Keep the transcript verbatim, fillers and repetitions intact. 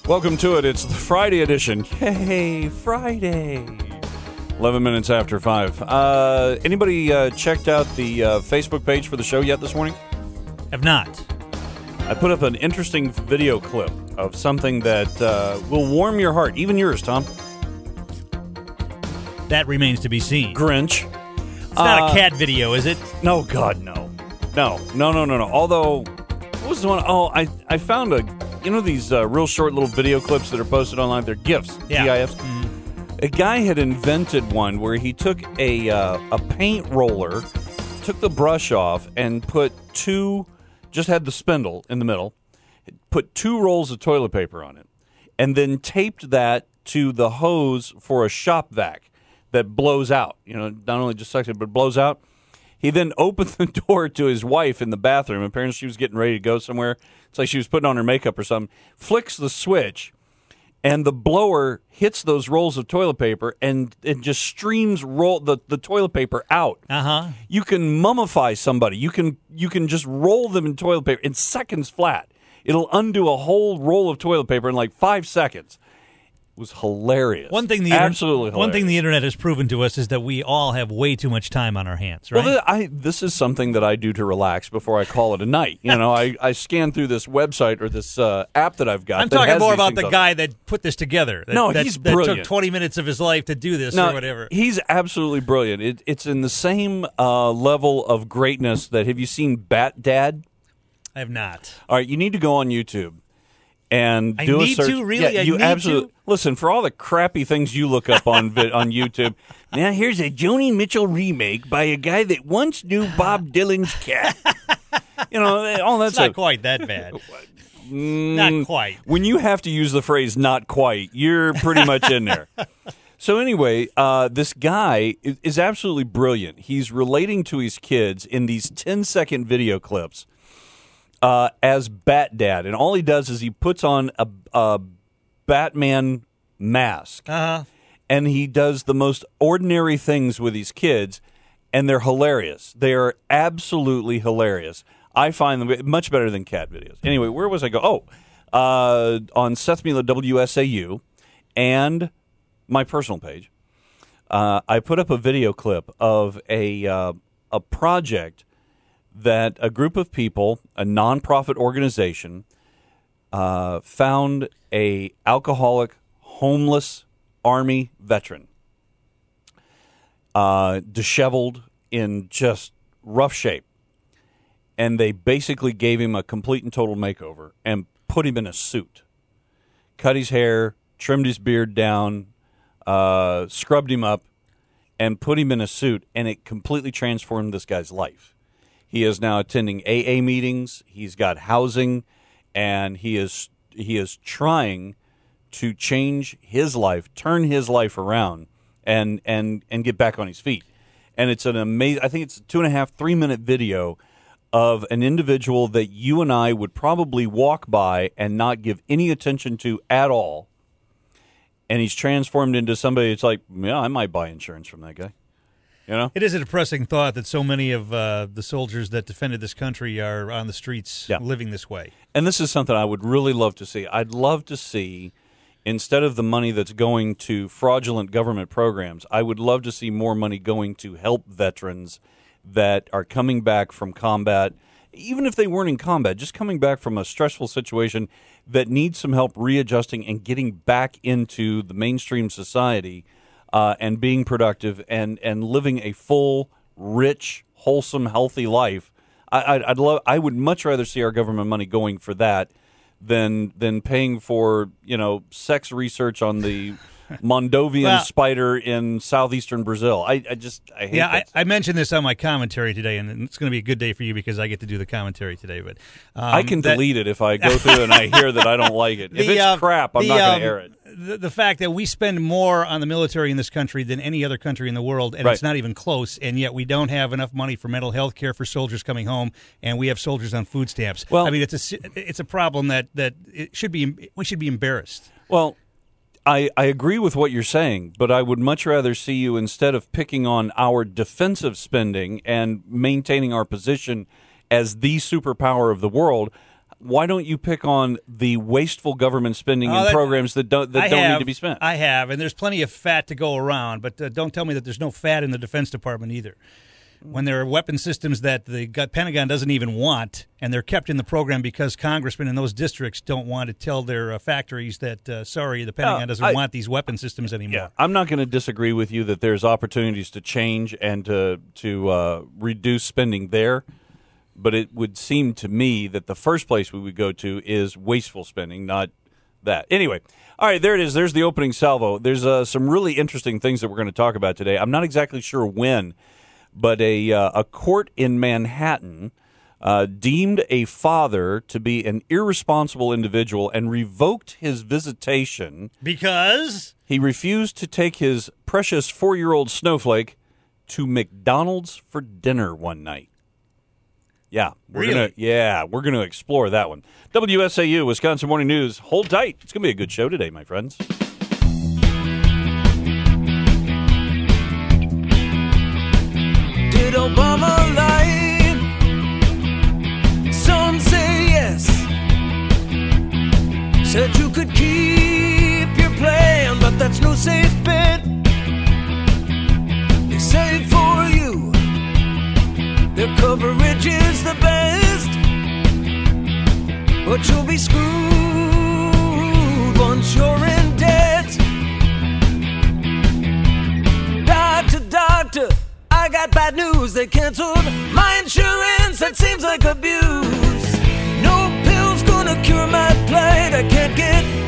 Welcome to it. It's the Friday edition. Yay, Friday. eleven minutes after five. Uh, anybody uh, checked out the uh, Facebook page for the show yet this morning? Have not. I put up an interesting video clip of something that uh, will warm your heart, even yours, Tom. That remains to be seen. Grinch. It's not Uh, a cat video, is it? No, God, no. No, no, no, no, no. Although, what was the one? Oh, I, I found a, you know these uh, real short little video clips that are posted online? They're GIFs, Yeah. GIFs. Mm. A guy had invented one where he took a uh, a paint roller, took the brush off, and put two, just had the spindle in the middle, put two rolls of toilet paper on it, and then taped that to the hose for a shop vac that blows out. You know, not only just sucks it, but blows out. He then opened the door to his wife in the bathroom. Apparently she was getting ready to go somewhere. It's like she was putting on her makeup or something. Flicks the switch, and the blower hits those rolls of toilet paper, and it just streams roll the, the toilet paper out. Uh-huh. You can mummify somebody. You can you can just roll them in toilet paper in seconds flat. It'll undo a whole roll of toilet paper in like five seconds. It was hilarious. One thing the absolutely inter- one thing the internet has proven to us is that we all have way too much time on our hands, right? Well, th- I, this is something that I do to relax before I call it a night. You know, I, I scan through this website or this uh, app that I've got. I'm that talking has more these about things the on guy it. that put this together. That, No, that, he's that brilliant. took twenty minutes of his life to do this No, or whatever. He's absolutely brilliant. It, it's in the same uh, level of greatness that, have you seen Bat Dad? I have not. All right, you need to go on YouTube and I do need a search. to? Really? Yeah, I you need absolutely to? listen for all the crappy things you look up on vi- on YouTube. Now here's a Joni Mitchell remake by a guy that once knew Bob Dylan's cat. You know, all that It's stuff. not quite that bad. Mm, Not quite. When you have to use the phrase "not quite," you're pretty much in there. So anyway, uh, this guy is, is absolutely brilliant. He's relating to his kids in these ten-second video clips uh, as Bat Dad, and all he does is he puts on a, a Batman mask, Uh-huh. and he does the most ordinary things with his kids, and they're hilarious. They are absolutely hilarious. I find them much better than cat videos. Anyway, where was I go? Oh, uh, on Seth Mila W S A U and my personal page, uh, I put up a video clip of a uh, a project that a group of people, a nonprofit organization, uh, found a alcoholic, homeless Army veteran, uh, disheveled, in just rough shape. And they basically gave him a complete and total makeover and put him in a suit, cut his hair, trimmed his beard down, uh, scrubbed him up, and put him in a suit, and it completely transformed this guy's life. He is now attending A A meetings. He's got housing, and he is he is trying to change his life, turn his life around, and and and get back on his feet. And it's an amazing. I think it's a two and a half, three minute video of an individual that you and I would probably walk by and not give any attention to at all. And he's transformed into somebody that's like, yeah, I might buy insurance from that guy. You know? It is a depressing thought that so many of uh, the soldiers that defended this country are on the streets Yeah. living this way. And this is something I would really love to see. I'd love to see, instead of the money that's going to fraudulent government programs, I would love to see more money going to help veterans that are coming back from combat, even if they weren't in combat, just coming back from a stressful situation that needs some help readjusting and getting back into the mainstream society uh, and being productive and, and living a full, rich, wholesome, healthy life. I, I'd, I'd love. I would much rather see our government money going for that than than paying for, you know, sex research on the Mondovian Well- spider in southeastern Brazil. I, I just I hate Yeah, I, that. I mentioned this on my commentary today, and it's going to be a good day for you because I get to do the commentary today. But um, I can that- delete it if I go through and I hear that I don't like it. If The, it's uh, crap, I'm the, not going um, to air it. The, the fact that we spend more on the military in this country than any other country in the world, and Right. it's not even close, and yet we don't have enough money for mental health care for soldiers coming home, and we have soldiers on food stamps. Well- I mean, it's a si- it's a problem that that it should be we should be embarrassed. Well, I, I agree with what you're saying, but I would much rather see you, instead of picking on our defensive spending and maintaining our position as the superpower of the world, why don't you pick on the wasteful government spending Oh, in that- programs that don't that I don't have, need to be spent? I have, and there's plenty of fat to go around, but uh, don't tell me that there's no fat in the Defense Department either. When there are weapon systems that the gu- Pentagon doesn't even want, and they're kept in the program because congressmen in those districts don't want to tell their uh, factories that, uh, sorry, the Pentagon Uh, doesn't I- want these weapon systems anymore. Yeah, I'm not going to disagree with you that there's opportunities to change and to to uh, reduce spending there, but it would seem to me that the first place we would go to is wasteful spending, not that. Anyway, all right, there it is. There's the opening salvo. There's uh, some really interesting things that we're going to talk about today. I'm not exactly sure when, but a uh, a court in Manhattan uh, deemed a father to be an irresponsible individual and revoked his visitation. Because? He refused to take his precious four-year-old snowflake to McDonald's for dinner one night. Yeah, we're Really? gonna yeah we're gonna explore that one. W S A U Wisconsin Morning News. Hold tight. It's gonna be a good show today, my friends. Did Obama lie? Some say yes. Said you could keep your plan, but that's no safe bet. They say for you, their coverage is the best, but you'll be screwed once you're in debt. Doctor, doctor, I got bad news. They canceled my insurance. That seems like abuse. No pill's gonna cure my plight. I can't get